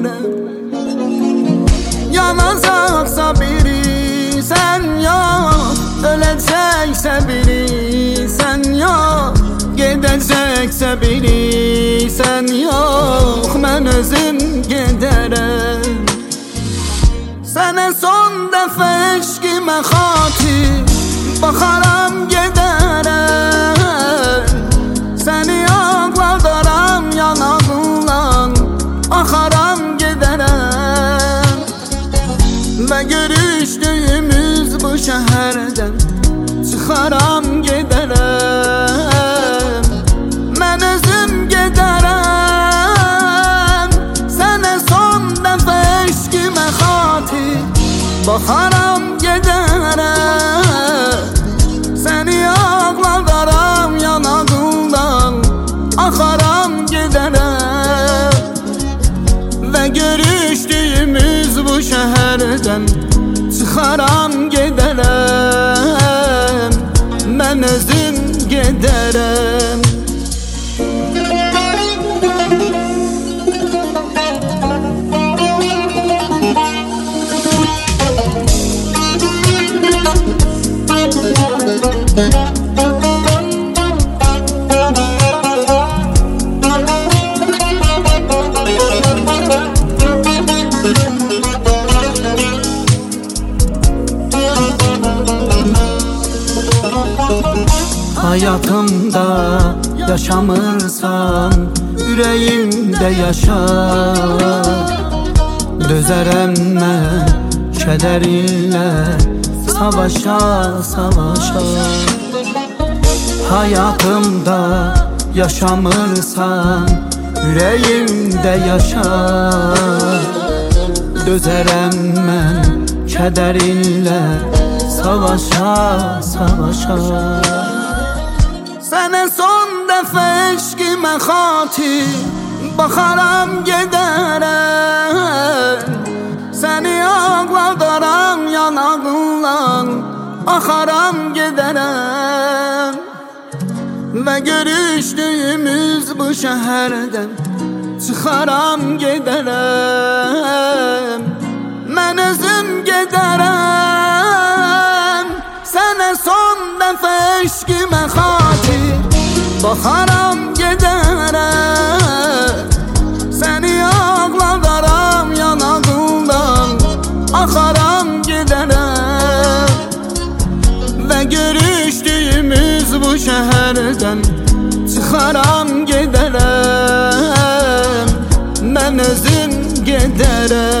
gedərəm. Yanacaqsa biri sən yox, öləcəksə biri sən yox, gedəcəksə biri sən yox, mən özüm gedərəm. Sənə son dəfə eşqimə xatir baxaram gedərəm. Səni ağladaram yanağından, axaram gedərəm. Və görüşdüyümüz bu şəhərdən çıxaram gedərəm. Mən özüm gedərəm. Sənə son dəfə eşqimə xatir baxaram gedərəm. Səni ağladaram yanağından, axaram gedərəm. Və görüşdüyümüz bu şəhərdən çıxaram gedərəm. Mən özüm gedərəm. Hayatımda yaşamırsan, ürəyimdə yaşa. Dözərəm mən kədərinlə, savaşa, savaşa. Hayatımda yaşamırsan, ürəyimdə yaşa. Dözərəm mən kədərinlə, savaşa, savaşa. Sənə son dəfə eşqimə xatir baxaram gedərəm. Səni ağladaram yanağından, axaram gedərəm. Və görüşdüyümüz bu şəhərdən çıxaram gedərəm. Mən özüm gedərəm. Sənə son dəfə eşqimə xatir baxaram gedərəm. Səni ağladaram yanağından, axaram gedərəm. Və görüşdüyümüz bu şəhərdən çıxaram gedərəm. Mən özüm gedərəm.